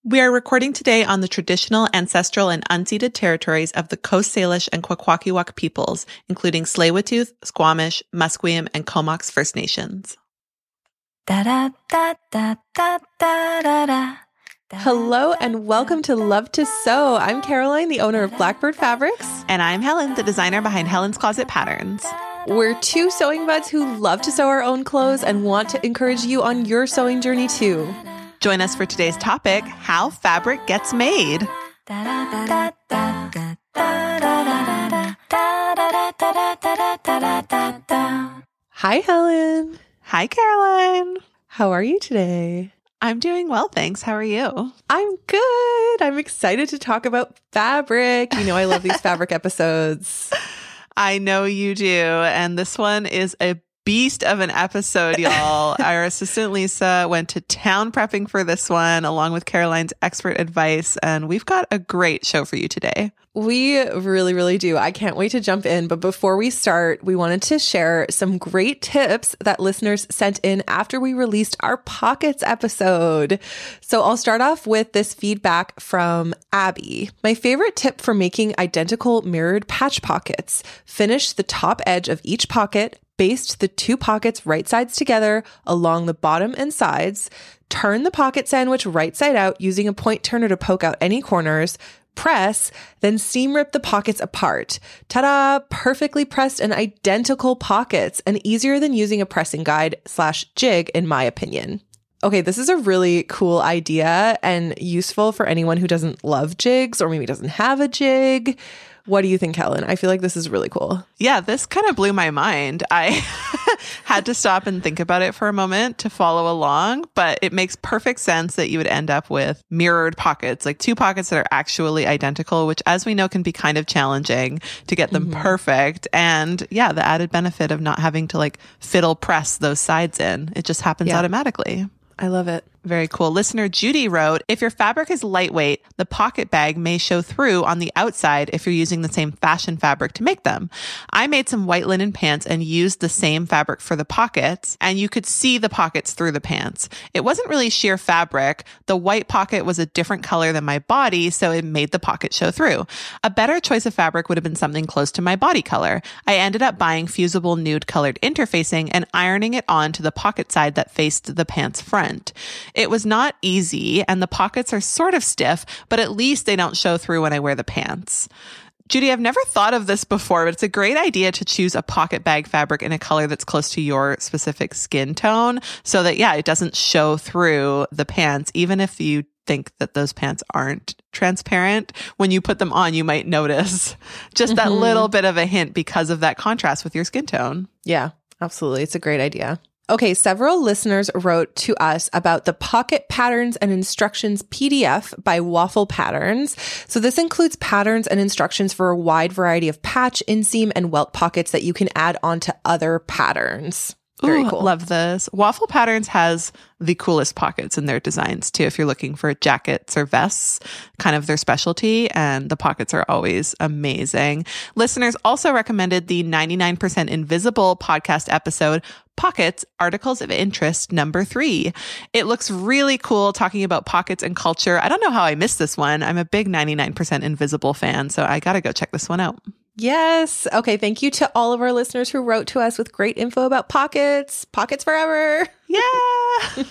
We are recording today on the traditional, ancestral, and unceded territories of the Coast Salish and Kwakwaka'wakw peoples, including Tsleil-Waututh, Squamish, Musqueam, and Comox First Nations. Hello and welcome to Love to Sew. I'm Caroline, the owner of Blackbird Fabrics. And I'm Helen, the designer behind Helen's Closet Patterns. We're two sewing buds who love to sew our own clothes and want to encourage you on your sewing journey too. Join us for today's topic, how fabric gets made. Hi, Helen. Hi, Caroline. How are you today? I'm doing well, thanks. How are you? I'm good. I'm excited to talk about fabric. You know, I love these fabric episodes. I know you do. And this one is a beast of an episode, y'all. Our assistant Lisa went to town prepping for this one, along with Caroline's expert advice. And we've got a great show for you today. We really, really do. I can't wait to jump in. But before we start, we wanted to share some great tips that listeners sent in after we released our pockets episode. So I'll start off with this feedback from Abby. My favorite tip for making identical mirrored patch pockets: finish the top edge of each pocket, baste the two pockets right sides together along the bottom and sides, turn the pocket sandwich right side out using a point turner to poke out any corners, press, then seam rip the pockets apart. Ta-da! Perfectly pressed and identical pockets, and easier than using a pressing guide / jig, in my opinion. Okay, this is a really cool idea and useful for anyone who doesn't love jigs or maybe doesn't have a jig. What do you think, Helen? I feel like this is really cool. Yeah, this kind of blew my mind. I had to stop and think about it for a moment to follow along, but it makes perfect sense that you would end up with mirrored pockets, like two pockets that are actually identical, which, as we know, can be kind of challenging to get them perfect. And yeah, the added benefit of not having to like fiddle press those sides in. It just happens automatically. I love it. Very cool. Listener Judy wrote, if your fabric is lightweight, the pocket bag may show through on the outside if you're using the same fashion fabric to make them. I made some white linen pants and used the same fabric for the pockets, and you could see the pockets through the pants. It wasn't really sheer fabric. The white pocket was a different color than my body, so it made the pocket show through. A better choice of fabric would have been something close to my body color. I ended up buying fusible nude colored interfacing and ironing it onto the pocket side that faced the pants front. It was not easy, and the pockets are sort of stiff, but at least they don't show through when I wear the pants. Judy, I've never thought of this before, but it's a great idea to choose a pocket bag fabric in a color that's close to your specific skin tone so that, it doesn't show through the pants, even if you think that those pants aren't transparent. When you put them on, you might notice just that little bit of a hint because of that contrast with your skin tone. Yeah, absolutely. It's a great idea. Okay, several listeners wrote to us about the Pocket Patterns and Instructions PDF by Waffle Patterns. So this includes patterns and instructions for a wide variety of patch, inseam, and welt pockets that you can add onto other patterns. Very cool. Love this. Waffle Patterns has the coolest pockets in their designs too. If you're looking for jackets or vests, kind of their specialty, and the pockets are always amazing. Listeners also recommended the 99% Invisible podcast episode, Pockets, Articles of Interest, number 3. It looks really cool talking about pockets and culture. I don't know how I missed this one. I'm a big 99% Invisible fan, so I got to go check this one out. Yes. Okay. Thank you to all of our listeners who wrote to us with great info about pockets. Pockets forever. Yeah.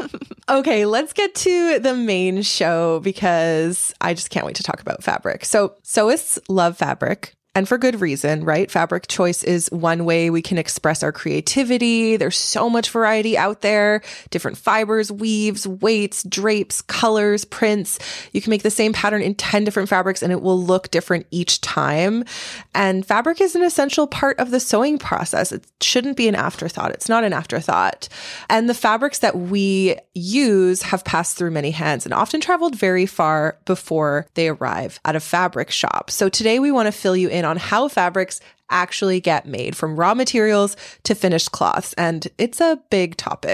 Okay. Let's get to the main show because I just can't wait to talk about fabric. So sewists love fabric. And for good reason, right? Fabric choice is one way we can express our creativity. There's so much variety out there. Different fibers, weaves, weights, drapes, colors, prints. You can make the same pattern in 10 different fabrics and it will look different each time. And fabric is an essential part of the sewing process. It shouldn't be an afterthought. It's not an afterthought. And the fabrics that we use have passed through many hands and often traveled very far before they arrive at a fabric shop. So today we want to fill you in on how fabrics actually get made, from raw materials to finished cloths. And it's a big topic.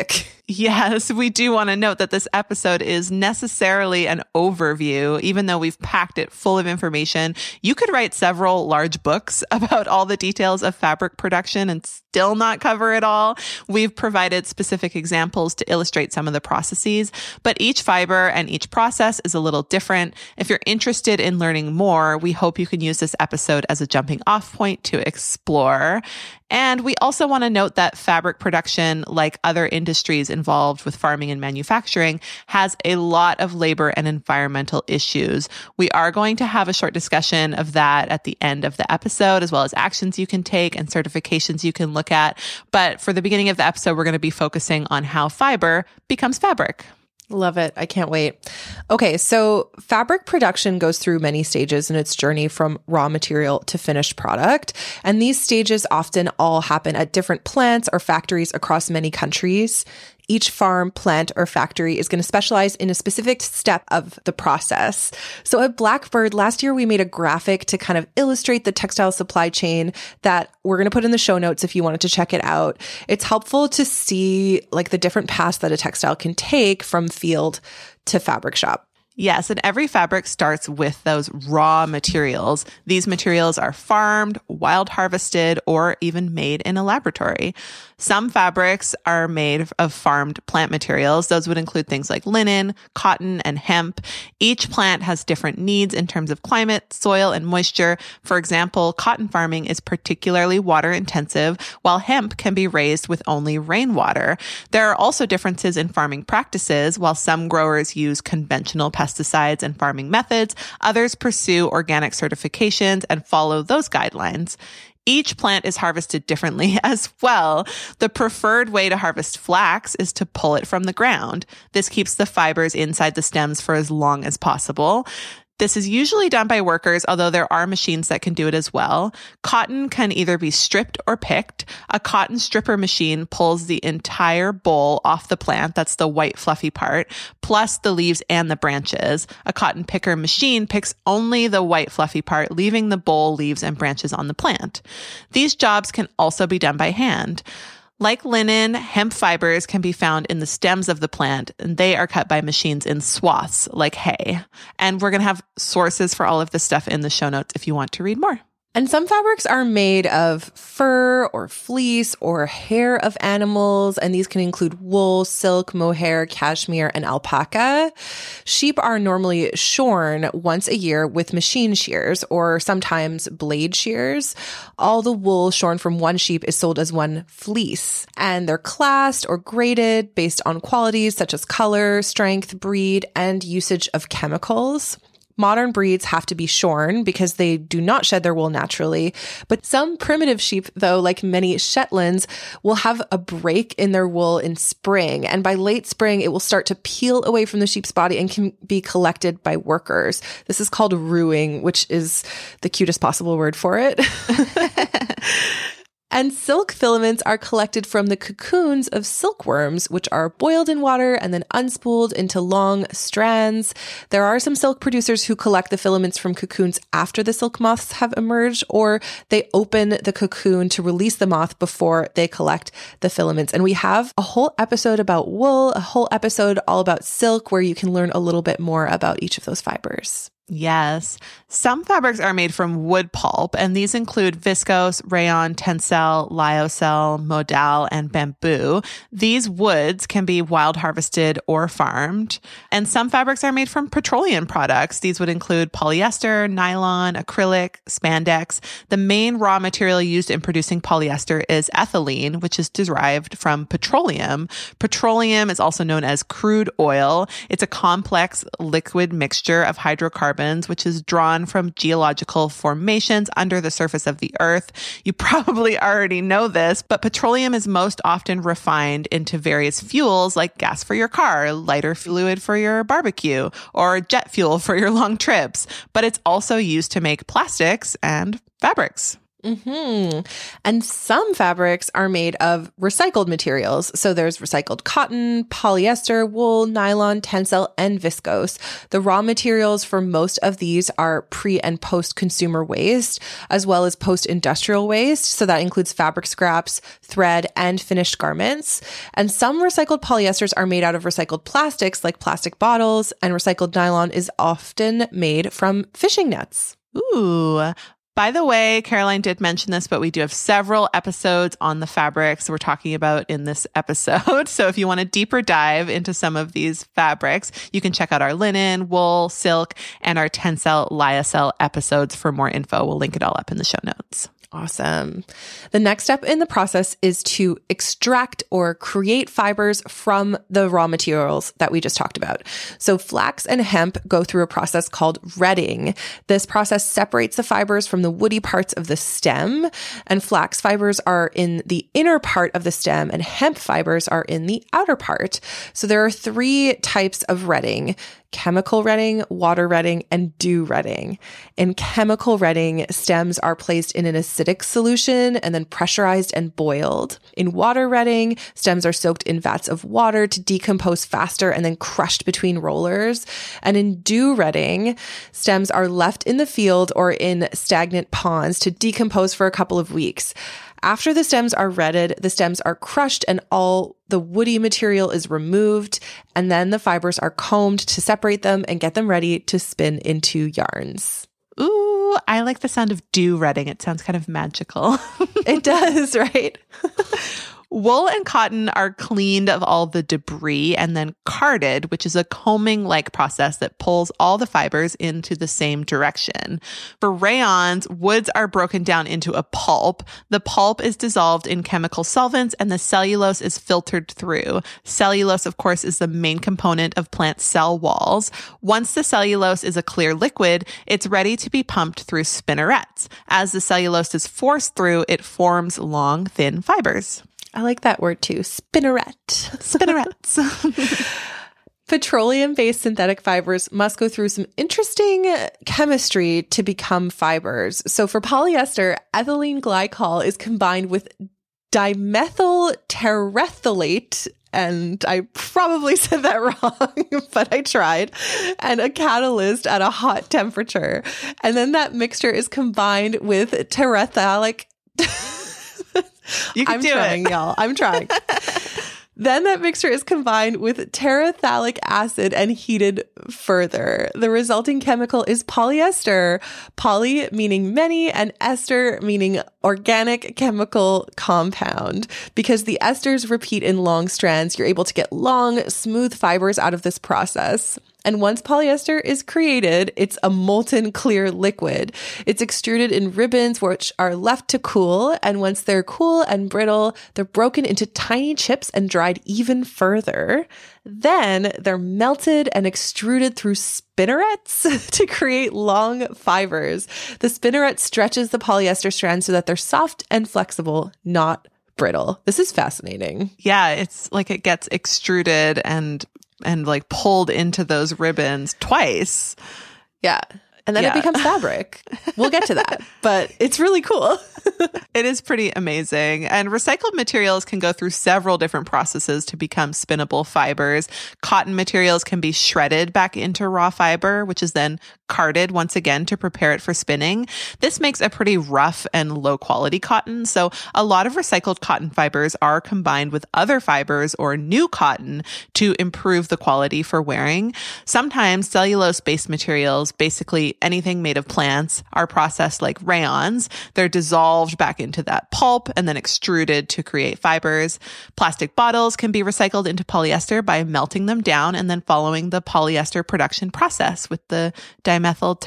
Yes, we do want to note that this episode is necessarily an overview, even though we've packed it full of information. You could write several large books about all the details of fabric production and still not cover it all. We've provided specific examples to illustrate some of the processes, but each fiber and each process is a little different. If you're interested in learning more, we hope you can use this episode as a jumping off point to explore. And we also want to note that fabric production, like other industries involved with farming and manufacturing, has a lot of labor and environmental issues. We are going to have a short discussion of that at the end of the episode, as well as actions you can take and certifications you can look at. But for the beginning of the episode, we're going to be focusing on how fiber becomes fabric. Love it. I can't wait. Okay, so fabric production goes through many stages in its journey from raw material to finished product. And these stages often all happen at different plants or factories across many countries. Each farm, plant, or factory is going to specialize in a specific step of the process. So at Blackbird, last year we made a graphic to kind of illustrate the textile supply chain that we're going to put in the show notes if you wanted to check it out. It's helpful to see like the different paths that a textile can take from field to fabric shop. Yes, and every fabric starts with those raw materials. These materials are farmed, wild harvested, or even made in a laboratory. Some fabrics are made of farmed plant materials. Those would include things like linen, cotton, and hemp. Each plant has different needs in terms of climate, soil, and moisture. For example, cotton farming is particularly water intensive, while hemp can be raised with only rainwater. There are also differences in farming practices. While some growers use conventional pesticides and farming methods, others pursue organic certifications and follow those guidelines. Each plant is harvested differently as well. The preferred way to harvest flax is to pull it from the ground. This keeps the fibers inside the stems for as long as possible. This is usually done by workers, although there are machines that can do it as well. Cotton can either be stripped or picked. A cotton stripper machine pulls the entire boll off the plant, that's the white fluffy part, plus the leaves and the branches. A cotton picker machine picks only the white fluffy part, leaving the boll, leaves, and branches on the plant. These jobs can also be done by hand. Like linen, hemp fibers can be found in the stems of the plant, and they are cut by machines in swaths, like hay. And we're going to have sources for all of this stuff in the show notes if you want to read more. And some fabrics are made of fur or fleece or hair of animals, and these can include wool, silk, mohair, cashmere, and alpaca. Sheep are normally shorn once a year with machine shears or sometimes blade shears. All the wool shorn from one sheep is sold as one fleece, and they're classed or graded based on qualities such as color, strength, breed, and usage of chemicals. Modern breeds have to be shorn because they do not shed their wool naturally. But some primitive sheep, though, like many Shetlands, will have a break in their wool in spring. And by late spring, it will start to peel away from the sheep's body and can be collected by workers. This is called ruing, which is the cutest possible word for it. And silk filaments are collected from the cocoons of silkworms, which are boiled in water and then unspooled into long strands. There are some silk producers who collect the filaments from cocoons after the silk moths have emerged, or they open the cocoon to release the moth before they collect the filaments. And we have a whole episode about wool, a whole episode all about silk, where you can learn a little bit more about each of those fibers. Yes. Some fabrics are made from wood pulp, and these include viscose, rayon, tencel, lyocell, modal, and bamboo. These woods can be wild harvested or farmed. And some fabrics are made from petroleum products. These would include polyester, nylon, acrylic, spandex. The main raw material used in producing polyester is ethylene, which is derived from petroleum. Petroleum is also known as crude oil. It's a complex liquid mixture of hydrocarbons, which is drawn from geological formations under the surface of the earth. You probably already know this, but petroleum is most often refined into various fuels like gas for your car, lighter fluid for your barbecue, or jet fuel for your long trips. But it's also used to make plastics and fabrics. And some fabrics are made of recycled materials. So there's recycled cotton, polyester, wool, nylon, tencel, and viscose. The raw materials for most of these are pre and post consumer waste, as well as post industrial waste. So that includes fabric scraps, thread, and finished garments. And some recycled polyesters are made out of recycled plastics like plastic bottles, and recycled nylon is often made from fishing nets. Ooh. By the way, Caroline did mention this, but we do have several episodes on the fabrics we're talking about in this episode. So if you want a deeper dive into some of these fabrics, you can check out our linen, wool, silk, and our Tencel, lyocell episodes for more info. We'll link it all up in the show notes. Awesome. The next step in the process is to extract or create fibers from the raw materials that we just talked about. So flax and hemp go through a process called retting. This process separates the fibers from the woody parts of the stem, and flax fibers are in the inner part of the stem and hemp fibers are in the outer part. So there are 3 types of retting: chemical retting, water retting, and dew retting. In chemical retting, stems are placed in an acidic solution and then pressurized and boiled. In water retting, stems are soaked in vats of water to decompose faster and then crushed between rollers. And in dew retting, stems are left in the field or in stagnant ponds to decompose for a couple of weeks. After the stems are retted, the stems are crushed and all the woody material is removed, and then the fibers are combed to separate them and get them ready to spin into yarns. Ooh, I like the sound of dew retting. It sounds kind of magical. It does, right? Wool and cotton are cleaned of all the debris and then carded, which is a combing-like process that pulls all the fibers into the same direction. For rayons, woods are broken down into a pulp. The pulp is dissolved in chemical solvents and the cellulose is filtered through. Cellulose, of course, is the main component of plant cell walls. Once the cellulose is a clear liquid, it's ready to be pumped through spinnerets. As the cellulose is forced through, it forms long, thin fibers. I like that word too. Spinneret. Spinnerets. Petroleum-based synthetic fibers must go through some interesting chemistry to become fibers. So for polyester, ethylene glycol is combined with dimethyl terephthalate, and I probably said that wrong, but I tried, and a catalyst at a hot temperature. And then that mixture is combined with terephthalic. You can do trying, it. Y'all. I'm trying. Then that mixture is combined with terephthalic acid and heated further. The resulting chemical is polyester. Poly meaning many and ester meaning organic chemical compound. Because the esters repeat in long strands, you're able to get long, smooth fibers out of this process. And once polyester is created, it's a molten clear liquid. It's extruded in ribbons, which are left to cool. And once they're cool and brittle, they're broken into tiny chips and dried even further. Then they're melted and extruded through spinnerets to create long fibers. The spinneret stretches the polyester strands so that they're soft and flexible, not brittle. This is fascinating. Yeah, it's like it gets extruded and like pulled into those ribbons twice. Yeah. And then it becomes fabric. We'll get to that, but it's really cool. It is pretty amazing. And recycled materials can go through several different processes to become spinnable fibers. Cotton materials can be shredded back into raw fiber, which is then carded once again to prepare it for spinning. This makes a pretty rough and low quality cotton. So a lot of recycled cotton fibers are combined with other fibers or new cotton to improve the quality for wearing. Sometimes cellulose-based materials, basically anything made of plants, are processed like rayons. They're dissolved back into that pulp and then extruded to create fibers. Plastic bottles can be recycled into polyester by melting them down and then following the polyester production process with the dimethyl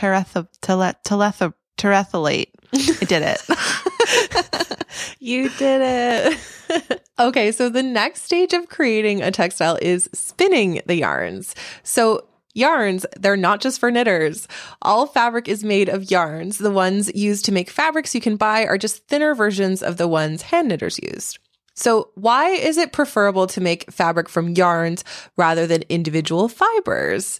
terephthalate. I did it. You did it. Okay, so the next stage of creating a textile is spinning the yarns. So yarns, they're not just for knitters. All fabric is made of yarns. The ones used to make fabrics you can buy are just thinner versions of the ones hand knitters used. So why is it preferable to make fabric from yarns rather than individual fibers?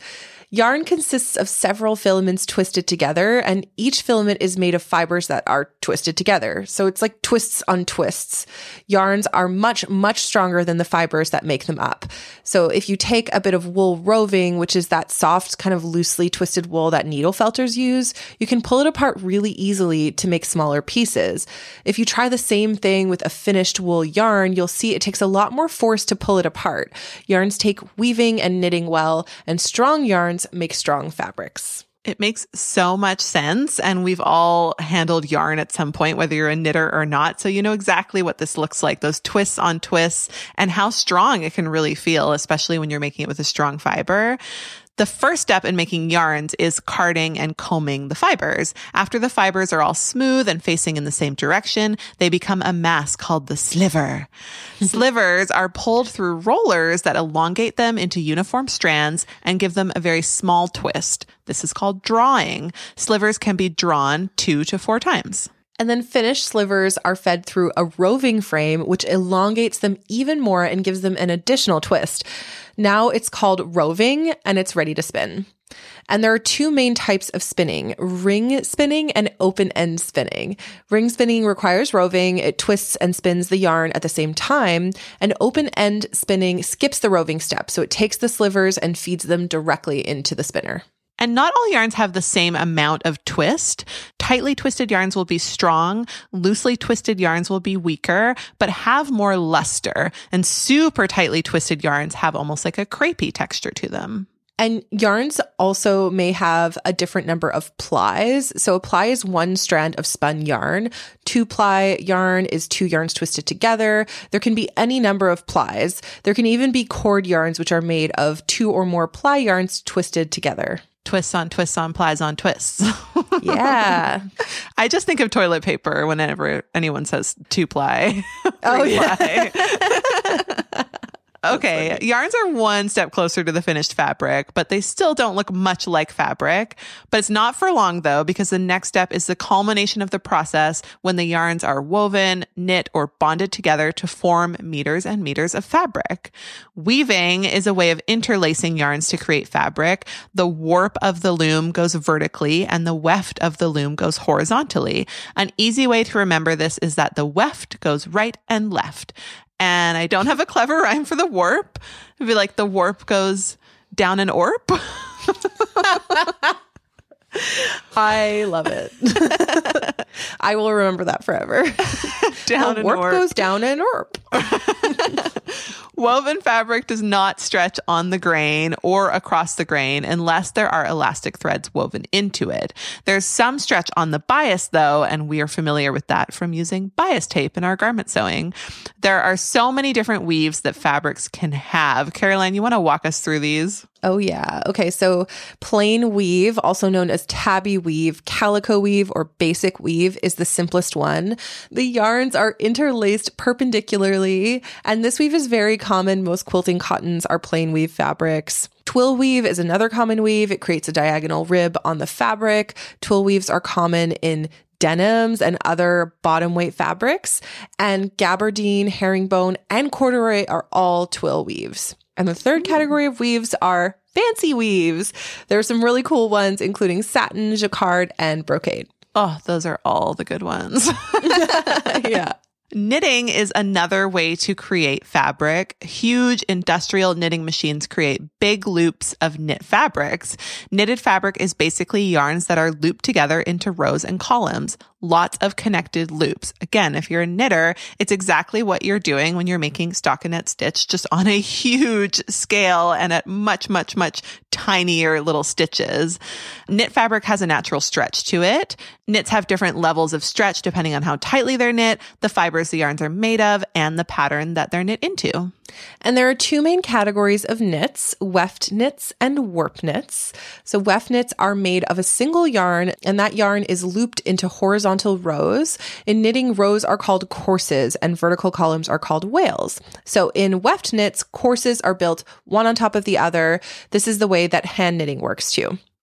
Yarn consists of several filaments twisted together, and each filament is made of fibers that are twisted together. So it's like twists on twists. Yarns are much, much stronger than the fibers that make them up. So if you take a bit of wool roving, which is that soft, kind of loosely twisted wool that needle felters use, you can pull it apart really easily to make smaller pieces. If you try the same thing with a finished wool yarn, you'll see it takes a lot more force to pull it apart. Yarns take weaving and knitting well, and strong yarns make strong fabrics. It makes so much sense. And we've all handled yarn at some point, whether you're a knitter or not. So you know exactly what this looks like, those twists on twists and how strong it can really feel, especially when you're making it with a strong fiber. The first step in making yarns is carding and combing the fibers. After the fibers are all smooth and facing in the same direction, they become a mass called the sliver. Slivers are pulled through rollers that elongate them into uniform strands and give them a very small twist. This is called drawing. Slivers can be drawn 2 to 4 times. And then finished slivers are fed through a roving frame, which elongates them even more and gives them an additional twist. Now it's called roving, and it's ready to spin. And there are 2 main types of spinning, ring spinning and open-end spinning. Ring spinning requires roving. It twists and spins the yarn at the same time. And open-end spinning skips the roving step. So it takes the slivers and feeds them directly into the spinner. And not all yarns have the same amount of twist. Tightly twisted yarns will be strong. Loosely twisted yarns will be weaker, but have more luster. And super tightly twisted yarns have almost like a crepey texture to them. And yarns also may have a different number of plies. So a ply is 1 strand of spun yarn. 2-ply yarn is 2 yarns twisted together. There can be any number of plies. There can even be cord yarns, which are made of 2 or more ply yarns twisted together. Twists on plies on twists. Yeah. I just think of toilet paper whenever anyone says 2-ply. Oh, yeah. Okay, yarns are 1 step closer to the finished fabric, but they still don't look much like fabric. But it's not for long, though, because the next step is the culmination of the process when the yarns are woven, knit, or bonded together to form meters and meters of fabric. Weaving is a way of interlacing yarns to create fabric. The warp of the loom goes vertically, and the weft of the loom goes horizontally. An easy way to remember this is that the weft goes right and left. And I don't have a clever rhyme for the warp. It'd be like the warp goes down an orp. I love it. I will remember that forever. Down the warp goes down an orp. Woven fabric does not stretch on the grain or across the grain unless there are elastic threads woven into it. There's some stretch on the bias, though, and we are familiar with that from using bias tape in our garment sewing. There are so many different weaves that fabrics can have. Caroline, you want to walk us through these? Oh, yeah. Okay. So plain weave, also known as tabby weave, calico weave, or basic weave is the simplest one. The yarns are interlaced perpendicularly, and this weave is very common. Most quilting cottons are plain weave fabrics. Twill weave is another common weave. It creates a diagonal rib on the fabric. Twill weaves are common in denims and other bottom weight fabrics. And gabardine, herringbone, and corduroy are all twill weaves. And the third category of weaves are fancy weaves. There are some really cool ones, including satin, jacquard, and brocade. Oh, those are all the good ones. Yeah. Knitting is another way to create fabric. Huge industrial knitting machines create big loops of knit fabrics. Knitted fabric is basically yarns that are looped together into rows and columns. Lots of connected loops. Again, if you're a knitter, it's exactly what you're doing when you're making stockinette stitch, just on a huge scale and at much, much, much tinier little stitches. Knit fabric has a natural stretch to it. Knits have different levels of stretch depending on how tightly they're knit, the fibers the yarns are made of, and the pattern that they're knit into. And there are 2 main categories of knits, weft knits and warp knits. So weft knits are made of a single yarn, and that yarn is looped into horizontal rows. In knitting, rows are called courses and vertical columns are called wales. So in weft knits, courses are built one on top of the other. This is the way that hand knitting works too.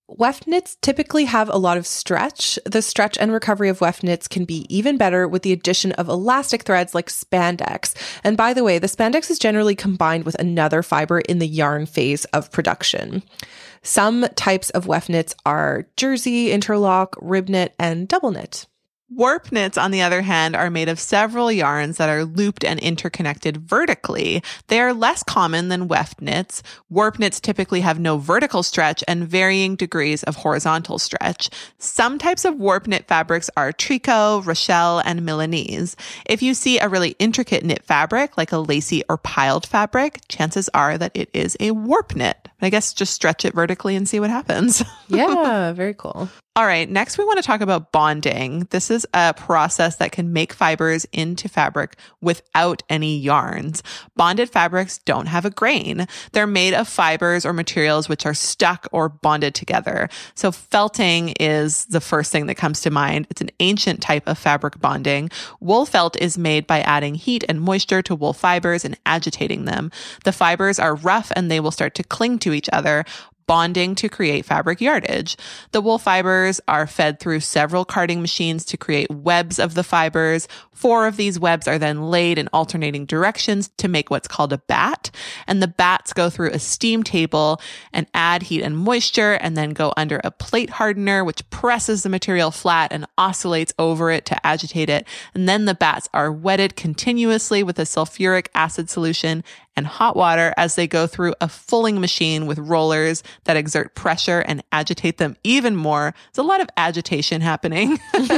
Weft knits typically have a lot of stretch. The stretch and recovery of weft knits can be even better with the addition of elastic threads like spandex. And by the way, the spandex is generally combined with another fiber in the yarn phase of production. Some types of weft knits are jersey, interlock, rib knit, and double knit. Warp knits, on the other hand, are made of several yarns that are looped and interconnected vertically. They are less common than weft knits. Warp knits typically have no vertical stretch and varying degrees of horizontal stretch. Some types of warp knit fabrics are tricot, Rochelle, and Milanese. If you see a really intricate knit fabric, like a lacy or piled fabric, chances are that it is a warp knit. I guess just stretch it vertically and see what happens. Yeah, very cool. All right, next we want to talk about bonding. This is a process that can make fibers into fabric without any yarns. Bonded fabrics don't have a grain. They're made of fibers or materials which are stuck or bonded together. So felting is the first thing that comes to mind. It's an ancient type of fabric bonding. Wool felt is made by adding heat and moisture to wool fibers and agitating them. The fibers are rough and they will start to cling to each other, bonding to create fabric yardage. The wool fibers are fed through several carding machines to create webs of the fibers. 4 of these webs are then laid in alternating directions to make what's called a bat. And the bats go through a steam table and add heat and moisture and then go under a plate hardener, which presses the material flat and oscillates over it to agitate it. And then the bats are wetted continuously with a sulfuric acid solution and hot water as they go through a fulling machine with rollers that exert pressure and agitate them even more. There's a lot of agitation happening.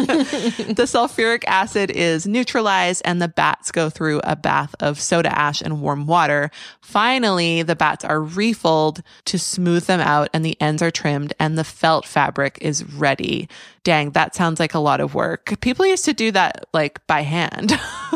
The sulfuric acid is neutralized and the bats go through a bath of soda ash and warm water. Finally, the bats are refilled to smooth them out and the ends are trimmed and the felt fabric is ready. Dang, that sounds like a lot of work. People used to do that like by hand.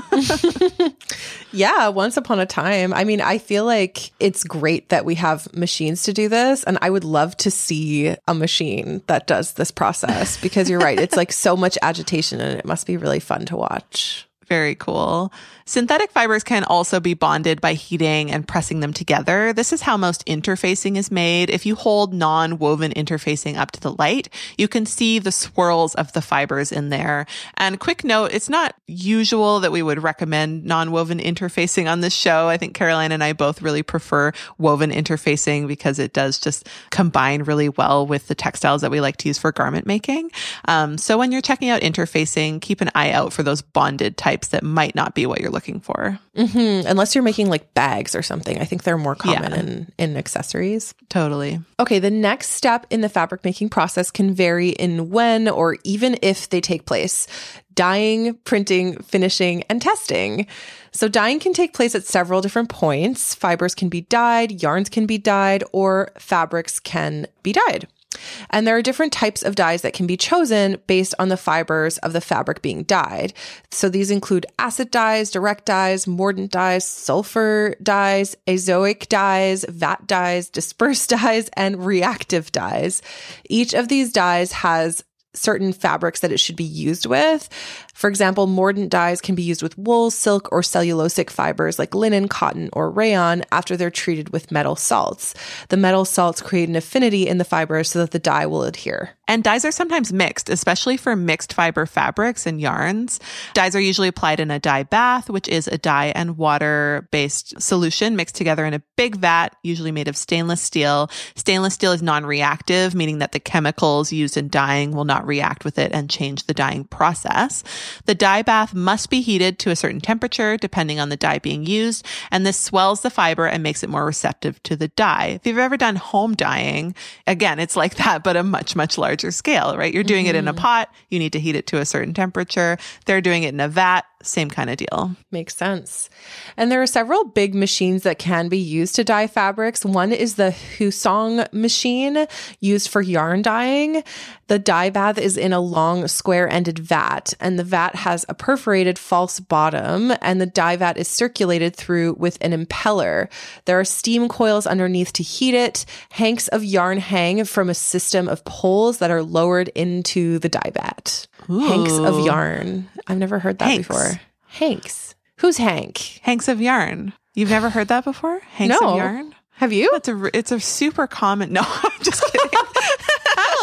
Yeah, once upon a time. I mean, I feel like it's great that we have machines to do this. And I would love to see a machine that does this process because you're right. It's like so much agitation and it must be really fun to watch. Very cool. Synthetic fibers can also be bonded by heating and pressing them together. This is how most interfacing is made. If you hold non-woven interfacing up to the light, you can see the swirls of the fibers in there. And quick note, it's not usual that we would recommend non-woven interfacing on this show. I think Caroline and I both really prefer woven interfacing because it does just combine really well with the textiles that we like to use for garment making. So when you're checking out interfacing, keep an eye out for those bonded types that might not be what you're looking for. Mm-hmm. Unless you're making like bags or something. I think they're more common in accessories. Totally. Okay, the next step in the fabric making process can vary in when or even if they take place. Dyeing, printing, finishing, and testing. So dyeing can take place at several different points. Fibers can be dyed, yarns can be dyed, or fabrics can be dyed. And there are different types of dyes that can be chosen based on the fibers of the fabric being dyed. So these include acid dyes, direct dyes, mordant dyes, sulfur dyes, azoic dyes, vat dyes, dispersed dyes, and reactive dyes. Each of these dyes has certain fabrics that it should be used with. For example, mordant dyes can be used with wool, silk, or cellulosic fibers like linen, cotton, or rayon after they're treated with metal salts. The metal salts create an affinity in the fibers so that the dye will adhere. And dyes are sometimes mixed, especially for mixed fiber fabrics and yarns. Dyes are usually applied in a dye bath, which is a dye and water-based solution mixed together in a big vat, usually made of stainless steel. Stainless steel is non-reactive, meaning that the chemicals used in dyeing will not react with it and change the dyeing process. The dye bath must be heated to a certain temperature, depending on the dye being used, and this swells the fiber and makes it more receptive to the dye. If you've ever done home dyeing, again, it's like that, but a much, much larger scale, right? You're doing it in a pot. You need to heat it to a certain temperature. They're doing it in a vat. Same kind of deal. Makes sense. And there are several big machines that can be used to dye fabrics. One is the Husong machine used for yarn dyeing. The dye bath is in a long square-ended vat, and the vat has a perforated false bottom, and the dye vat is circulated through with an impeller. There are steam coils underneath to heat it. Hanks of yarn hang from a system of poles that are lowered into the dye vat. Ooh. Hanks of yarn. I've never heard that before. Hanks. Who's Hank? Hanks of yarn. You've never heard that before? Hanks No. of yarn? Have you? It's a super common. No, I'm just kidding.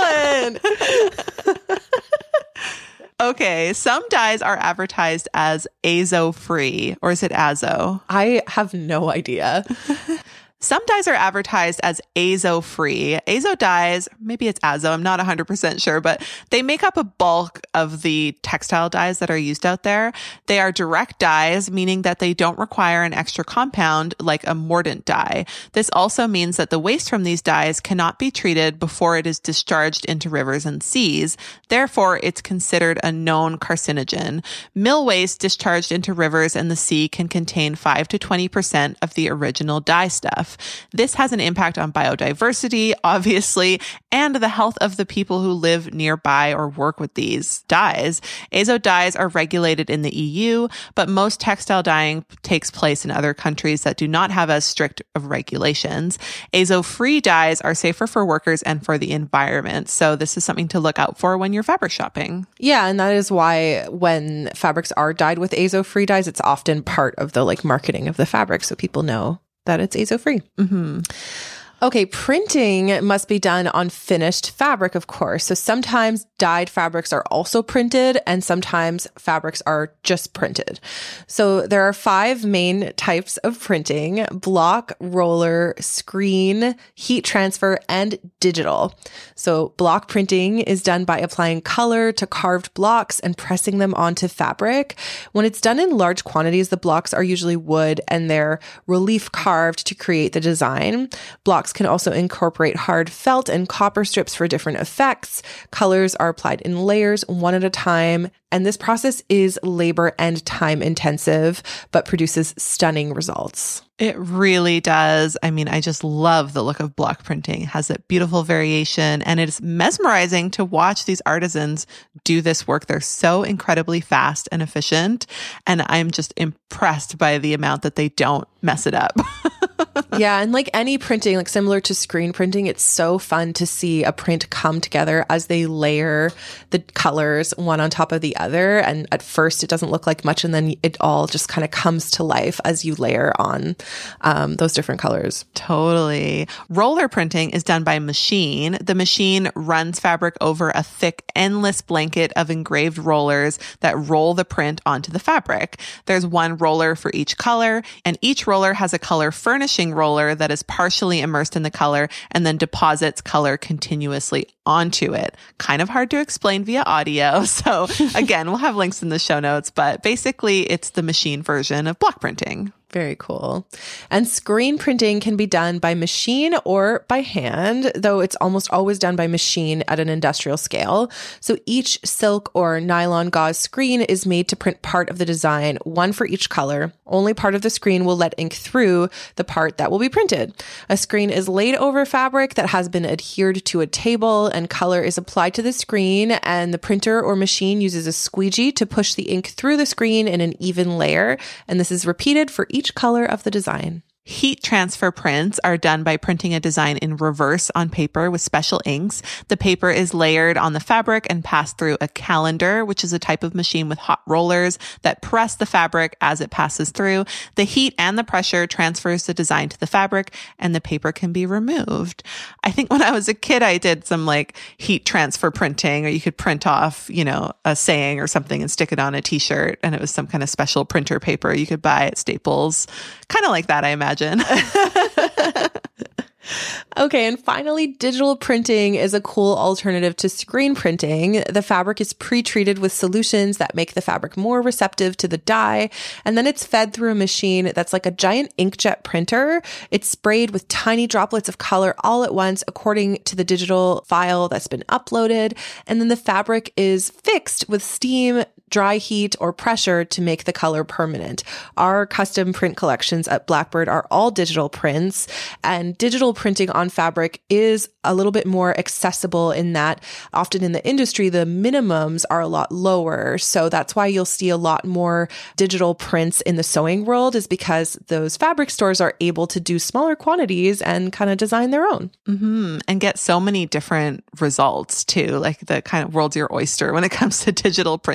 Okay, some dyes are advertised as azo-free, or is it azo? I have no idea. Some dyes are advertised as azo-free. Azo dyes, maybe it's azo, I'm not 100% sure, but they make up a bulk of the textile dyes that are used out there. They are direct dyes, meaning that they don't require an extra compound like a mordant dye. This also means that the waste from these dyes cannot be treated before it is discharged into rivers and seas. Therefore, it's considered a known carcinogen. Mill waste discharged into rivers and the sea can contain 5 to 20% of the original dye stuff. This has an impact on biodiversity, obviously, and the health of the people who live nearby or work with these dyes. Azo dyes are regulated in the EU, but most textile dyeing takes place in other countries that do not have as strict of regulations. Azo-free dyes are safer for workers and for the environment. So this is something to look out for when you're fabric shopping. Yeah, and that is why when fabrics are dyed with azo-free dyes, it's often part of the marketing of the fabric, so people know that it's azo-free. Mm-hmm. Okay, printing must be done on finished fabric, of course. So sometimes dyed fabrics are also printed and sometimes fabrics are just printed. So there are 5 main types of printing: block, roller, screen, heat transfer, and digital. So block printing is done by applying color to carved blocks and pressing them onto fabric. When it's done in large quantities, the blocks are usually wood and they're relief carved to create the design. Blocks can also incorporate hard felt and copper strips for different effects. Colors are applied in layers, one at a time, and this process is labor and time intensive, but produces stunning results. It really does. I mean, I just love the look of block printing. It has that beautiful variation, and it's mesmerizing to watch these artisans do this work. They're so incredibly fast and efficient, and I'm just impressed by the amount that they don't mess it up. Yeah, and like any printing, similar to screen printing, it's so fun to see a print come together as they layer the colors one on top of the other. And at first it doesn't look like much, and then it all just kind of comes to life as you layer on those different colors. Totally. Roller printing is done by machine. The machine runs fabric over a thick, endless blanket of engraved rollers that roll the print onto the fabric. There's one roller for each color, and each roller has a color furnishing roller that is partially immersed in the color and then deposits color continuously onto it. Kind of hard to explain via audio. So again, we'll have links in the show notes, but basically it's the machine version of block printing. Very cool. And screen printing can be done by machine or by hand, though it's almost always done by machine at an industrial scale. So each silk or nylon gauze screen is made to print part of the design, one for each color. Only part of the screen will let ink through the part that will be printed. A screen is laid over fabric that has been adhered to a table, and color is applied to the screen, and the printer or machine uses a squeegee to push the ink through the screen in an even layer, and this is repeated for each color of the design. Heat transfer prints are done by printing a design in reverse on paper with special inks. The paper is layered on the fabric and passed through a calender, which is a type of machine with hot rollers that press the fabric as it passes through. The heat and the pressure transfers the design to the fabric, and the paper can be removed. I think when I was a kid, I did some heat transfer printing, or you could print off, a saying or something and stick it on a t-shirt, and it was some kind of special printer paper you could buy at Staples. Kind of like that, I imagine. Okay, and finally, digital printing is a cool alternative to screen printing. The fabric is pre-treated with solutions that make the fabric more receptive to the dye, and then it's fed through a machine that's like a giant inkjet printer. It's sprayed with tiny droplets of color all at once according to the digital file that's been uploaded, and then the fabric is fixed with steam, dry heat, or pressure to make the color permanent. Our custom print collections at Blackbird are all digital prints, and digital printing on fabric is a little bit more accessible in that often in the industry, the minimums are a lot lower. So that's why you'll see a lot more digital prints in the sewing world, is because those fabric stores are able to do smaller quantities and kind of design their own. Mm-hmm. And get so many different results too. The kind of world's your oyster when it comes to digital printing.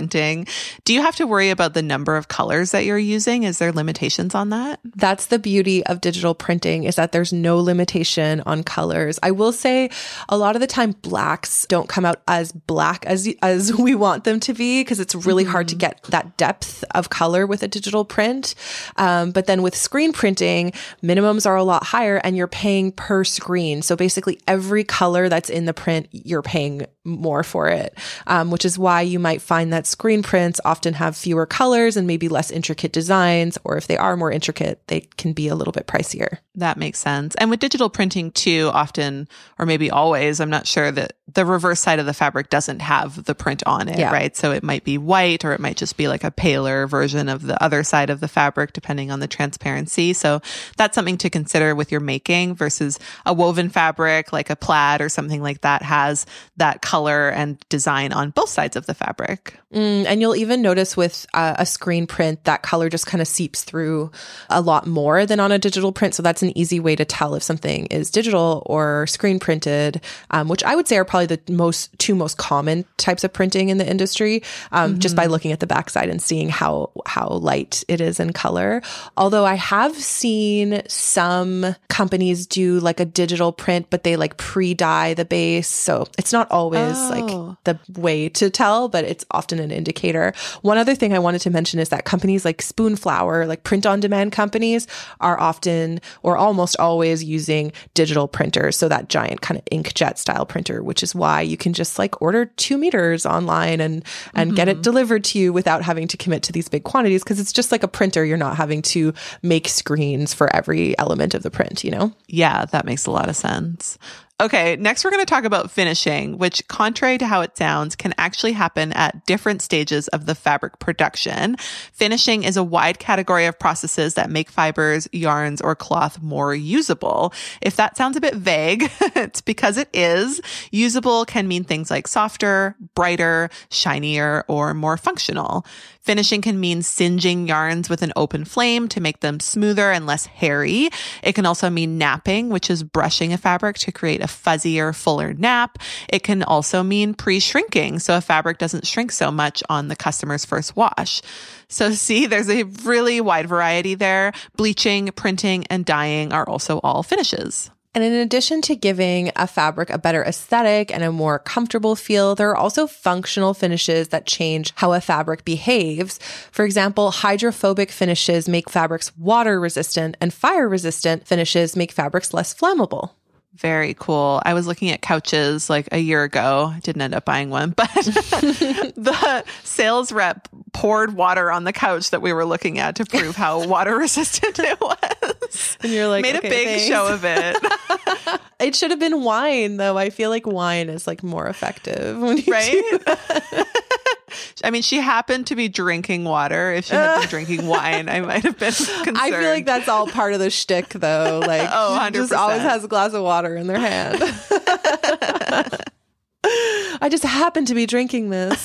Do you have to worry about the number of colors that you're using? Is there limitations on that? That's the beauty of digital printing, is that there's no limitation on colors. I will say a lot of the time blacks don't come out as black as we want them to be, because it's really hard to get that depth of color with a digital print. But then with screen printing, minimums are a lot higher and you're paying per screen. So basically every color that's in the print, you're paying more for it, which is why you might find that screen prints often have fewer colors and maybe less intricate designs, or if they are more intricate, they can be a little bit pricier. That makes sense. And with digital printing too, often, or maybe always, I'm not sure, that the reverse side of the fabric doesn't have the print on it, right? So it might be white, or it might just be like a paler version of the other side of the fabric, depending on the transparency. So that's something to consider with your making, versus a woven fabric like a plaid or something like that has that color and design on both sides of the fabric. And you'll even notice with a screen print, that color just kind of seeps through a lot more than on a digital print. So that's an easy way to tell if something is digital or screen printed, which I would say are probably the two most common types of printing in the industry, just by looking at the backside and seeing how light it is in color. Although I have seen some companies do like a digital print, but they like pre-dye the base. So it's not always like the way to tell, but it's often an indicator. One other thing I wanted to mention is that companies like Spoonflower, like print-on-demand companies, are often or almost always using digital printers. So that giant kind of inkjet style printer, which is why you can just like order 2 meters online and get it delivered to you without having to commit to these big quantities, because it's just like a printer. You're not having to make screens for every element of the print, you know? Yeah, that makes a lot of sense. Okay, next we're going to talk about finishing, which, contrary to how it sounds, can actually happen at different stages of the fabric production. Finishing is a wide category of processes that make fibers, yarns, or cloth more usable. If that sounds a bit vague, it's because it is. Usable can mean things like softer, brighter, shinier, or more functional. Finishing can mean singeing yarns with an open flame to make them smoother and less hairy. It can also mean napping, which is brushing a fabric to create a fuzzier, fuller nap. It can also mean pre-shrinking, so a fabric doesn't shrink so much on the customer's first wash. So see, there's a really wide variety there. Bleaching, printing, and dyeing are also all finishes. And in addition to giving a fabric a better aesthetic and a more comfortable feel, there are also functional finishes that change how a fabric behaves. For example, hydrophobic finishes make fabrics water resistant, and fire resistant finishes make fabrics less flammable. Very cool. I was looking at couches like a year ago. I didn't end up buying one, but the sales rep poured water on the couch that we were looking at to prove how water resistant it was. And you're like, made okay, a big thanks. show of it. It should have been wine, though. I feel like wine is like more effective when you right? do that. I mean, she happened to be drinking water. If she had been drinking wine, I might have been concerned. I feel like that's all part of the shtick, though. Like, 100%. Just always has a glass of water in their hand. I just happen to be drinking this.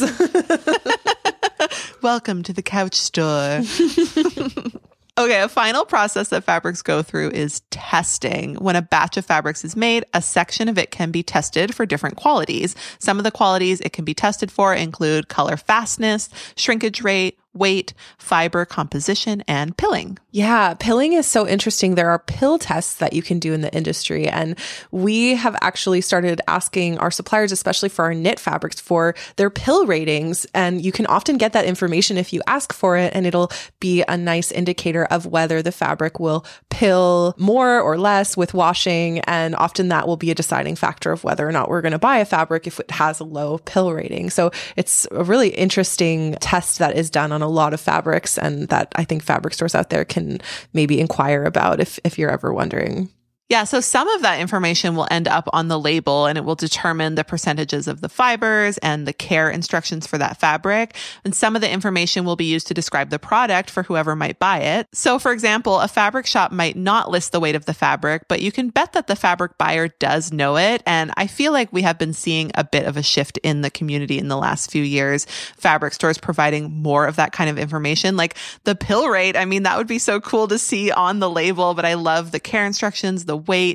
Welcome to the couch store. Okay, a final process that fabrics go through is testing. When a batch of fabrics is made, a section of it can be tested for different qualities. Some of the qualities it can be tested for include color fastness, shrinkage rate, weight, fiber composition, and pilling. Yeah, pilling is so interesting. There are pill tests that you can do in the industry. And we have actually started asking our suppliers, especially for our knit fabrics, for their pill ratings. And you can often get that information if you ask for it, and it'll be a nice indicator of whether the fabric will pill more or less with washing. And often that will be a deciding factor of whether or not we're going to buy a fabric if it has a low pill rating. So it's a really interesting test that is done on a lot of fabrics, and that I think fabric stores out there can maybe inquire about if you're ever wondering. Yeah, so some of that information will end up on the label, and it will determine the percentages of the fibers and the care instructions for that fabric. And some of the information will be used to describe the product for whoever might buy it. So for example, a fabric shop might not list the weight of the fabric, but you can bet that the fabric buyer does know it. And I feel like we have been seeing a bit of a shift in the community in the last few years. Fabric stores providing more of that kind of information, like the pill rate. I mean, that would be so cool to see on the label, but I love the care instructions, the weight.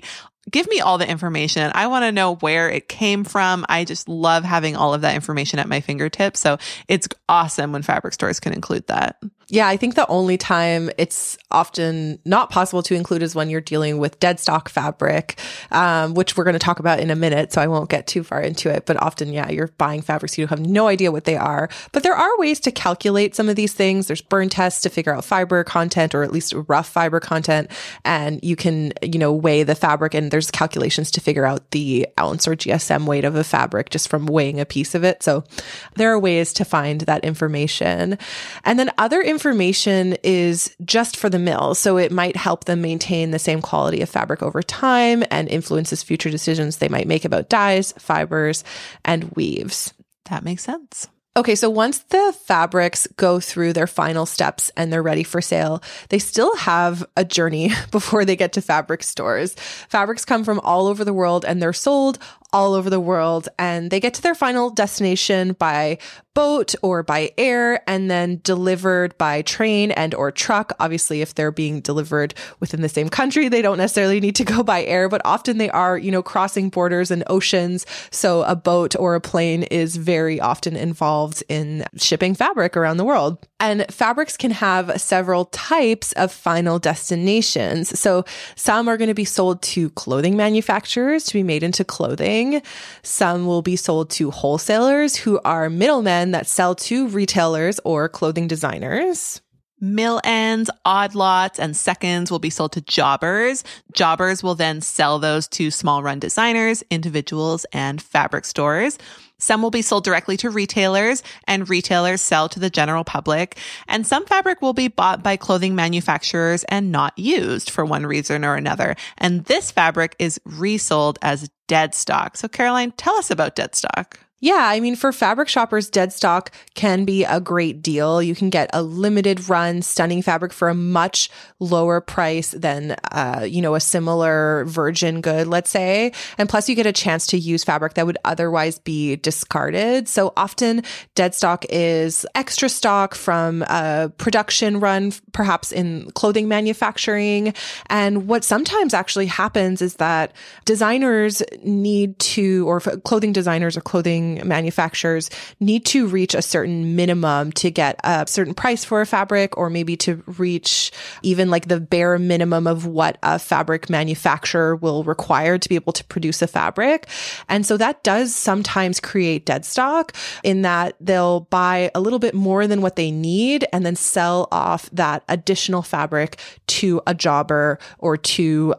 give me all the information. I want to know where it came from. I just love having all of that information at my fingertips. So it's awesome when fabric stores can include that. Yeah, I think the only time it's often not possible to include is when you're dealing with dead stock fabric, which we're going to talk about in a minute, so I won't get too far into it. But often, yeah, you're buying fabrics, you have no idea what they are. But there are ways to calculate some of these things. There's burn tests to figure out fiber content, or at least rough fiber content. And you can, weigh the fabric, and there's calculations to figure out the ounce or GSM weight of a fabric just from weighing a piece of it. So there are ways to find that information. And then other information is just for the mill. So it might help them maintain the same quality of fabric over time and influences future decisions they might make about dyes, fibers, and weaves. That makes sense. Okay, so once the fabrics go through their final steps and they're ready for sale, they still have a journey before they get to fabric stores. Fabrics come from all over the world and they're sold all over the world, and they get to their final destination by boat or by air and then delivered by train and or truck. Obviously, if they're being delivered within the same country, they don't necessarily need to go by air, but often they are, crossing borders and oceans. So a boat or a plane is very often involved in shipping fabric around the world. And fabrics can have several types of final destinations. So some are going to be sold to clothing manufacturers to be made into clothing. Some will be sold to wholesalers who are middlemen that sell to retailers or clothing designers. Mill ends, odd lots, and seconds will be sold to jobbers. Jobbers will then sell those to small run designers, individuals, and fabric stores. Some will be sold directly to retailers, and retailers sell to the general public. And some fabric will be bought by clothing manufacturers and not used for one reason or another. And this fabric is resold as dead stock. So Caroline, tell us about dead stock. Yeah, for fabric shoppers, dead stock can be a great deal. You can get a limited run, stunning fabric for a much lower price than, a similar virgin good, let's say. And plus you get a chance to use fabric that would otherwise be discarded. So often dead stock is extra stock from a production run, perhaps in clothing manufacturing. And what sometimes actually happens is that designers need to, or clothing designers or clothing manufacturers need to reach a certain minimum to get a certain price for a fabric, or maybe to reach even like the bare minimum of what a fabric manufacturer will require to be able to produce a fabric. And so that does sometimes create dead stock in that they'll buy a little bit more than what they need and then sell off that additional fabric to a jobber or to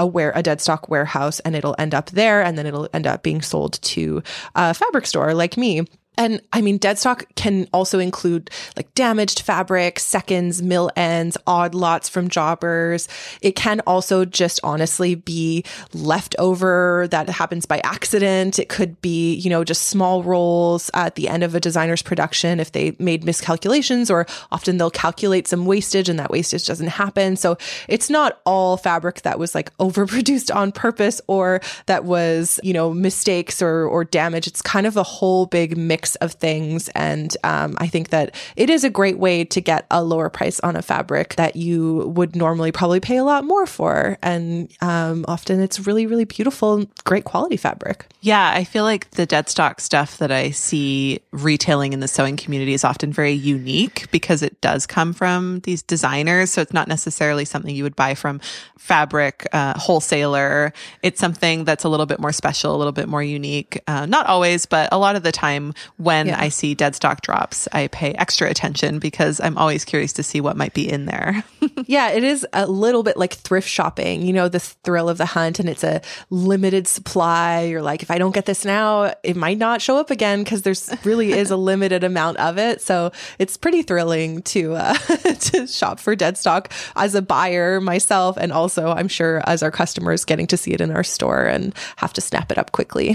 a dead stock warehouse, and it'll end up there, and then it'll end up being sold to a fabric store like me. And dead stock can also include like damaged fabric, seconds, mill ends, odd lots from jobbers. It can also just honestly be leftover that happens by accident. It could be, just small rolls at the end of a designer's production if they made miscalculations, or often they'll calculate some wastage and that wastage doesn't happen. So it's not all fabric that was like overproduced on purpose or that was, mistakes or damage. It's kind of a whole big mix of things. And I think that it is a great way to get a lower price on a fabric that you would normally probably pay a lot more for. And often it's really, really beautiful, great quality fabric. Yeah, I feel like the dead stock stuff that I see retailing in the sewing community is often very unique because it does come from these designers. So it's not necessarily something you would buy from fabric wholesaler. It's something that's a little bit more special, a little bit more unique. Not always, but a lot of the time when I see dead stock drops, I pay extra attention because I'm always curious to see what might be in there. Yeah, it is a little bit like thrift shopping, the thrill of the hunt, and it's a limited supply. You're like, if I don't get this now, it might not show up again because there's really is a limited amount of it. So it's pretty thrilling to to shop for dead stock as a buyer myself, and also I'm sure as our customers getting to see it in our store and have to snap it up quickly.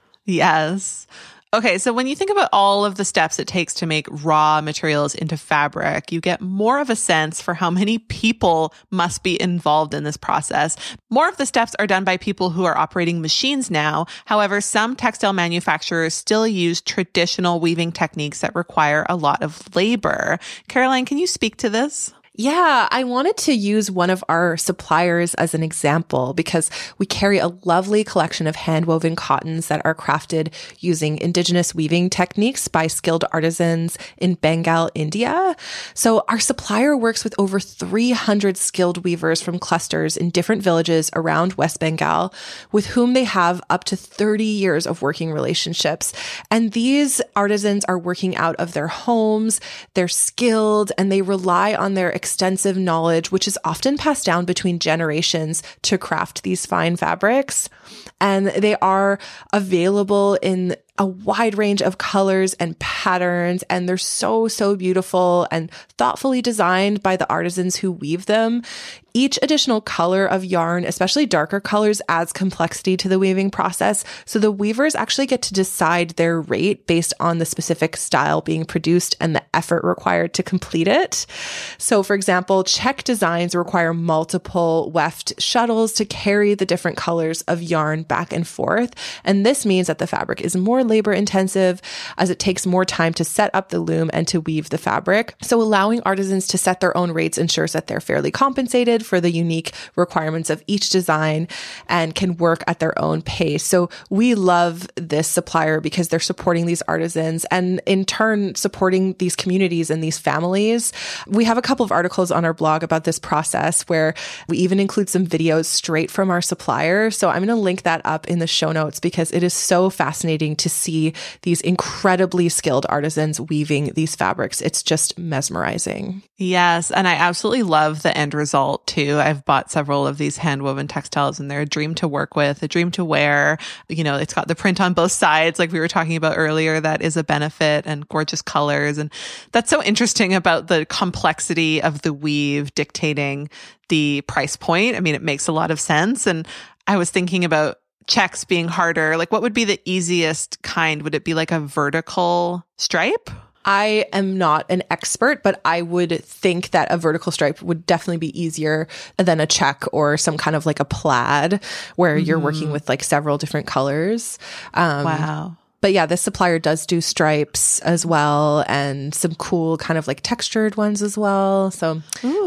Yes. Okay, so when you think about all of the steps it takes to make raw materials into fabric, you get more of a sense for how many people must be involved in this process. More of the steps are done by people who are operating machines now. However, some textile manufacturers still use traditional weaving techniques that require a lot of labor. Caroline, can you speak to this? Yeah, I wanted to use one of our suppliers as an example because we carry a lovely collection of hand-woven cottons that are crafted using indigenous weaving techniques by skilled artisans in Bengal, India. So our supplier works with over 300 skilled weavers from clusters in different villages around West Bengal, with whom they have up to 30 years of working relationships. And these artisans are working out of their homes, they're skilled, and they rely on their extensive knowledge, which is often passed down between generations to craft these fine fabrics. And they are available in a wide range of colors and patterns, and they're so, so beautiful and thoughtfully designed by the artisans who weave them. Each additional color of yarn, especially darker colors, adds complexity to the weaving process. So the weavers actually get to decide their rate based on the specific style being produced and the effort required to complete it. So for example, check designs require multiple weft shuttles to carry the different colors of yarn back and forth. And this means that the fabric is more labor intensive as it takes more time to set up the loom and to weave the fabric. So allowing artisans to set their own rates ensures that they're fairly compensated for the unique requirements of each design and can work at their own pace. So we love this supplier because they're supporting these artisans and in turn supporting these communities and these families. We have a couple of articles on our blog about this process where we even include some videos straight from our supplier. So I'm going to link that up in the show notes because it is so fascinating to see these incredibly skilled artisans weaving these fabrics. It's just mesmerizing. Yes. And I absolutely love the end result too. I've bought several of these hand-woven textiles and they're a dream to work with, a dream to wear. You know, it's got the print on both sides, like we were talking about earlier. That is a benefit, and gorgeous colors. And that's so interesting about the complexity of the weave dictating the price point. I mean, it makes a lot of sense. And I was thinking about checks being harder. Like, what would be the easiest kind? Would it be like a vertical stripe? I am not an expert, but I would think that a vertical stripe would definitely be easier than a check or some kind of like a plaid where you're working with like several different colors. Wow. But yeah, this supplier does do stripes as well and some cool kind of like textured ones as well. So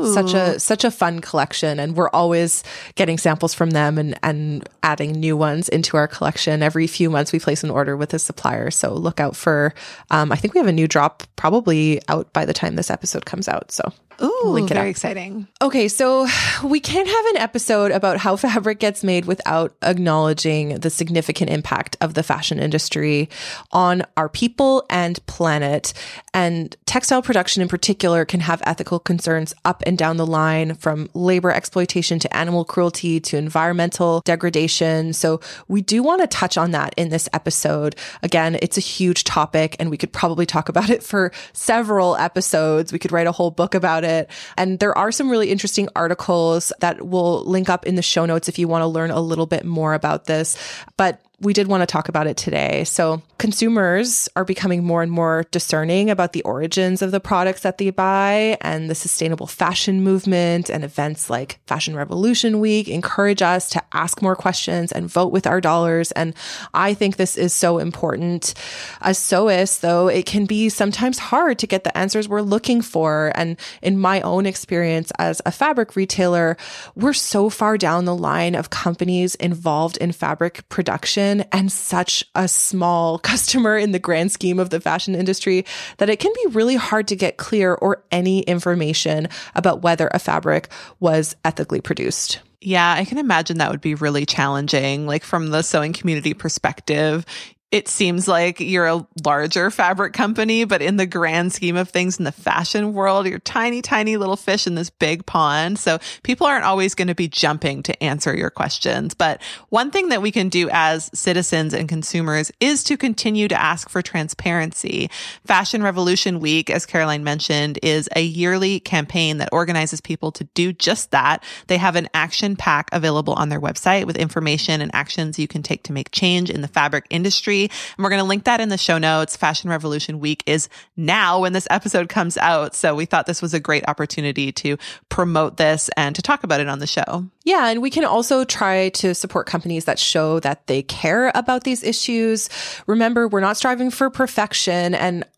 such a fun collection. And we're always getting samples from them and adding new ones into our collection. Every few months we place an order with a supplier. So look out for, I think we have a new drop probably out by the time this episode comes out. So ooh, very exciting. Okay, so we can't have an episode about how fabric gets made without acknowledging the significant impact of the fashion industry on our people and planet. And textile production in particular can have ethical concerns up and down the line, from labor exploitation to animal cruelty to environmental degradation. So we do want to touch on that in this episode. Again, it's a huge topic and we could probably talk about it for several episodes. We could write a whole book about it. And there are some really interesting articles that we'll link up in the show notes if you want to learn a little bit more about this. But we did want to talk about it today. So consumers are becoming more and more discerning about the origins of the products that they buy, and the sustainable fashion movement and events like Fashion Revolution Week encourage us to ask more questions and vote with our dollars. And I think this is so important. As sewists, though, it can be sometimes hard to get the answers we're looking for. And in my own experience as a fabric retailer, we're so far down the line of companies involved in fabric production and such a small customer in the grand scheme of the fashion industry that it can be really hard to get clear or any information about whether a fabric was ethically produced. Yeah, I can imagine that would be really challenging. Like, from the sewing community perspective, it seems like you're a larger fabric company, but in the grand scheme of things in the fashion world, you're tiny, tiny little fish in this big pond. So people aren't always going to be jumping to answer your questions. But one thing that we can do as citizens and consumers is to continue to ask for transparency. Fashion Revolution Week, as Caroline mentioned, is a yearly campaign that organizes people to do just that. They have an action pack available on their website with information and actions you can take to make change in the fabric industry. And we're going to link that in the show notes. Fashion Revolution Week is now when this episode comes out. So we thought this was a great opportunity to promote this and to talk about it on the show. Yeah, and we can also try to support companies that show that they care about these issues. Remember, we're not striving for perfection, and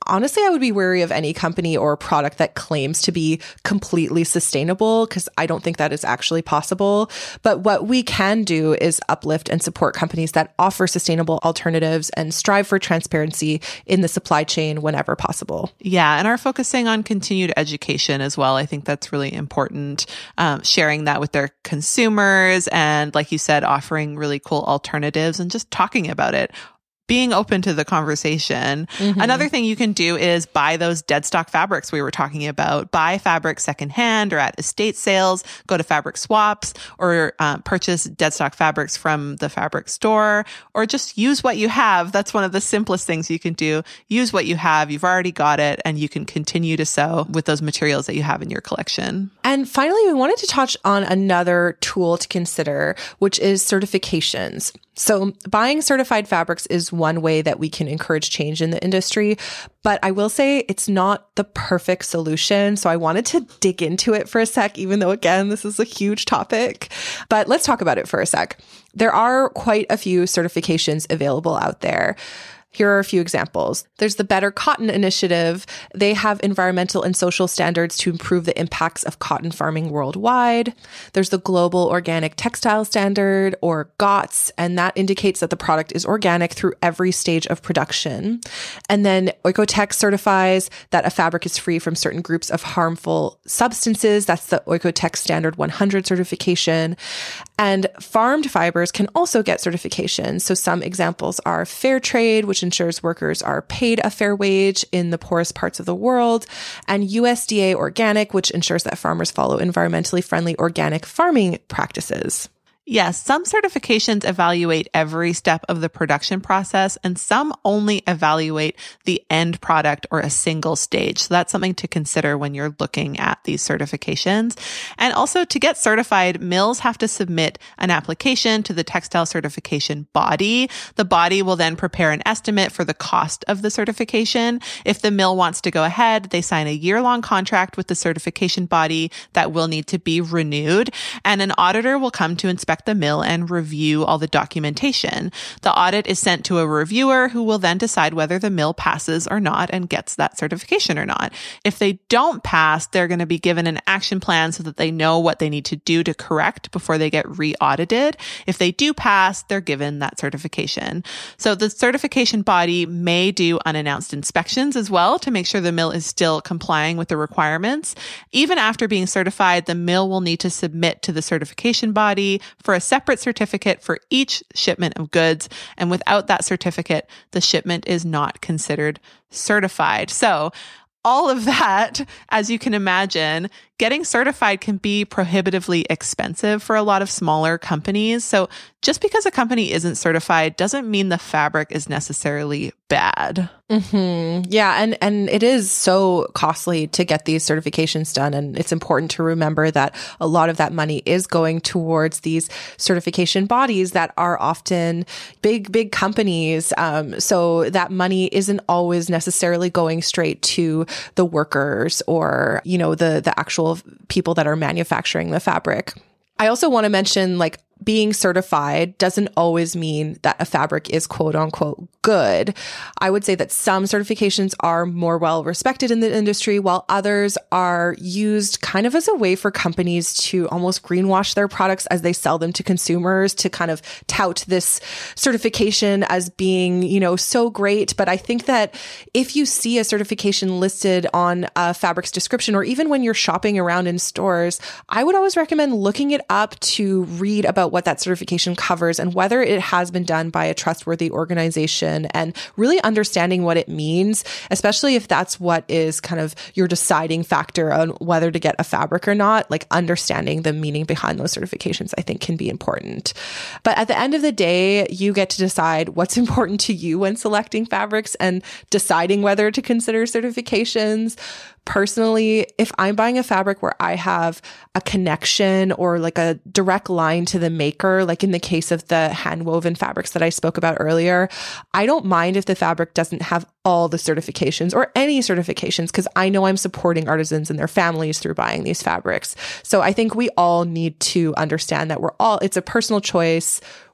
honestly, I would be wary of any company or product that claims to be completely sustainable, because I don't think that is actually possible. But what we can do is uplift and support companies that offer sustainable alternatives and strive for transparency in the supply chain whenever possible. Yeah, and are focusing on continued education as well. I think that's really important. Sharing that with their consumers and, like you said, offering really cool alternatives and just talking about it. Being open to the conversation. Mm-hmm. Another thing you can do is buy those dead stock fabrics we were talking about. Buy fabric secondhand or at estate sales. Go to fabric swaps or purchase dead stock fabrics from the fabric store, or just use what you have. That's one of the simplest things you can do. Use what you have. You've already got it, and you can continue to sew with those materials that you have in your collection. And finally, we wanted to touch on another tool to consider, which is certifications. So buying certified fabrics is one way that we can encourage change in the industry, but I will say it's not the perfect solution. So I wanted to dig into it for a sec, even though, again, this is a huge topic. But let's talk about it for a sec. There are quite a few certifications available out there. Here are a few examples. There's the Better Cotton Initiative. They have environmental and social standards to improve the impacts of cotton farming worldwide. There's the Global Organic Textile Standard, or GOTS, and that indicates that the product is organic through every stage of production. And then Oikotex certifies that a fabric is free from certain groups of harmful substances. That's the Oikotex Standard 100 certification. And farmed fibers can also get certifications. So some examples are Fair Trade, which ensures workers are paid a fair wage in the poorest parts of the world, and USDA Organic, which ensures that farmers follow environmentally friendly organic farming practices. Yes, some certifications evaluate every step of the production process, and some only evaluate the end product or a single stage. So that's something to consider when you're looking at these certifications. And also, to get certified, mills have to submit an application to the textile certification body. The body will then prepare an estimate for the cost of the certification. If the mill wants to go ahead, they sign a year-long contract with the certification body that will need to be renewed, and an auditor will come to inspect the mill and review all the documentation. The audit is sent to a reviewer who will then decide whether the mill passes or not and gets that certification or not. If they don't pass, they're going to be given an action plan so that they know what they need to do to correct before they get re-audited. If they do pass, they're given that certification. So the certification body may do unannounced inspections as well to make sure the mill is still complying with the requirements. Even after being certified, the mill will need to submit to the certification body for a separate certificate for each shipment of goods. And without that certificate, the shipment is not considered certified. So all of that, as you can imagine, getting certified can be prohibitively expensive for a lot of smaller companies. So just because a company isn't certified doesn't mean the fabric is necessarily bad. Mm-hmm. Yeah. And it is so costly to get these certifications done. And it's important to remember that a lot of that money is going towards these certification bodies that are often big companies. So that money isn't always necessarily going straight to the workers or, the actual people that are manufacturing the fabric. I also want to mention, being certified doesn't always mean that a fabric is quote unquote good. I would say that some certifications are more well respected in the industry, while others are used kind of as a way for companies to almost greenwash their products as they sell them to consumers, to kind of tout this certification as being, so great. But I think that if you see a certification listed on a fabric's description, or even when you're shopping around in stores, I would always recommend looking it up to read about what that certification covers and whether it has been done by a trustworthy organization, and really understanding what it means, especially if that's what is kind of your deciding factor on whether to get a fabric or not. Understanding the meaning behind those certifications, I think, can be important. But at the end of the day, you get to decide what's important to you when selecting fabrics and deciding whether to consider certifications. Personally, if I'm buying a fabric where I have a connection or a direct line to the maker, like in the case of the hand woven fabrics that I spoke about earlier, I don't mind if the fabric doesn't have all the certifications or any certifications, because I know I'm supporting artisans and their families through buying these fabrics. So I think we all need to understand that it's a personal choice.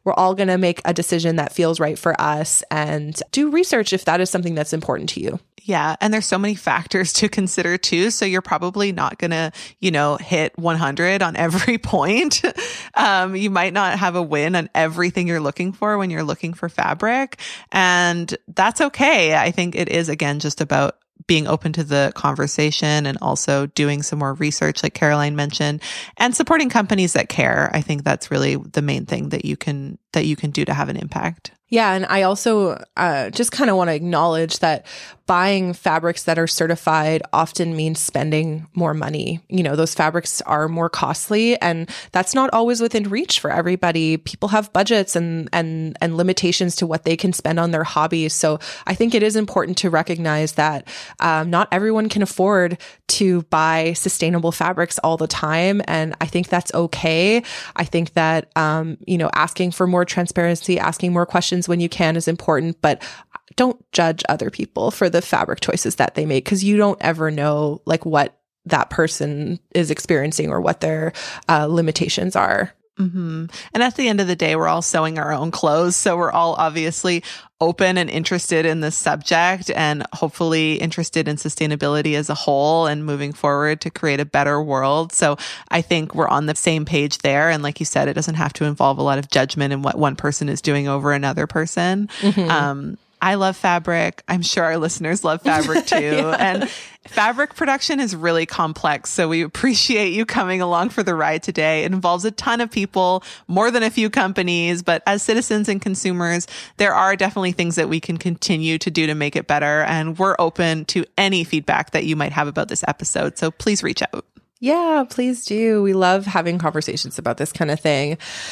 we're all going to make a decision that feels right for us, and do research if that is something that's important to you. Yeah. And there's so many factors to consider too. So you're probably not going to, hit 100 on every point. You might not have a win on everything you're looking for when you're looking for fabric. And that's okay. I think it is, again, just about being open to the conversation and also doing some more research, like Caroline mentioned, and supporting companies that care. I think that's really the main thing that you can do to have an impact. Yeah. And I also just kind of want to acknowledge that buying fabrics that are certified often means spending more money. Those fabrics are more costly, and that's not always within reach for everybody. People have budgets and limitations to what they can spend on their hobbies. So I think it is important to recognize that not everyone can afford to buy sustainable fabrics all the time. And I think that's okay. I think that, asking for more transparency, asking more questions when you can is important, but don't judge other people for the fabric choices that they make, because you don't ever know what that person is experiencing or what their limitations are. Mm-hmm. And at the end of the day, we're all sewing our own clothes. So we're all obviously open and interested in this subject, and hopefully interested in sustainability as a whole and moving forward to create a better world. So I think we're on the same page there. And like you said, it doesn't have to involve a lot of judgment in what one person is doing over another person. Mm-hmm. I love fabric. I'm sure our listeners love fabric too. Yeah. And fabric production is really complex. So we appreciate you coming along for the ride today. It involves a ton of people, more than a few companies, but as citizens and consumers, there are definitely things that we can continue to do to make it better. And we're open to any feedback that you might have about this episode. So please reach out. Yeah, please do. We love having conversations about this kind of thing.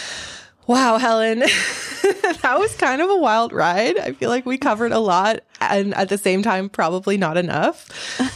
Wow, Helen, that was kind of a wild ride. I feel like we covered a lot, and at the same time, probably not enough.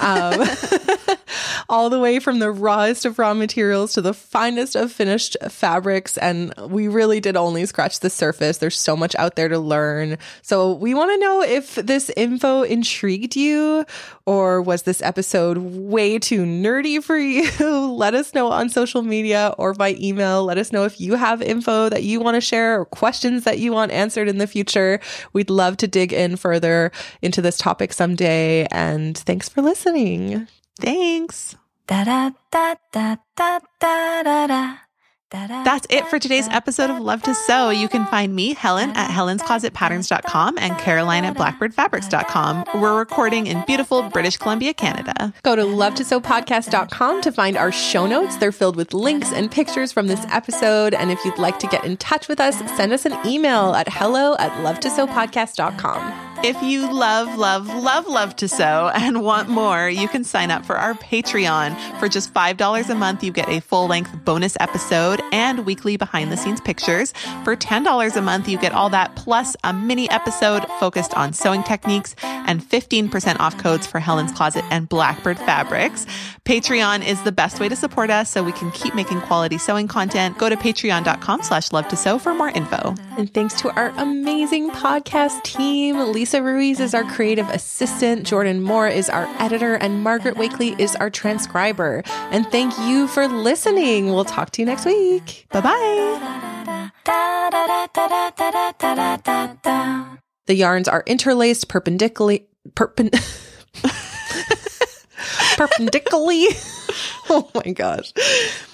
All the way from the rawest of raw materials to the finest of finished fabrics. And we really did only scratch the surface. There's so much out there to learn. So we want to know if this info intrigued you, or was this episode way too nerdy for you? Let us know on social media or by email. Let us know if you have info that you want to share or questions that you want answered in the future. We'd love to dig in further into this topic someday. And thanks for listening. Thanks. That's it for today's episode of Love to Sew. You can find me, Helen, at helensclosetpatterns.com and Caroline at blackbirdfabrics.com. We're recording in beautiful British Columbia, Canada. Go to lovetosewpodcast.com to find our show notes. They're filled with links and pictures from this episode. And if you'd like to get in touch with us, send us an email at hello@lovetosewpodcast.com. If you love to sew and want more, you can sign up for our Patreon. For just $5 a month, you get a full-length bonus episode and weekly behind-the-scenes pictures. For $10 a month, you get all that plus a mini episode focused on sewing techniques and 15% off codes for Helen's Closet and Blackbird Fabrics. Patreon is the best way to support us so we can keep making quality sewing content. Go to patreon.com/love-to-sew for more info. And thanks to our amazing podcast team. Lisa Ruiz is our creative assistant. Jordan Moore is our editor, and Margaret Wakely is our transcriber. And thank you for listening. We'll talk to you next week. Bye-bye. The yarns are interlaced perpendicularly. Perpendicularly. Oh my gosh.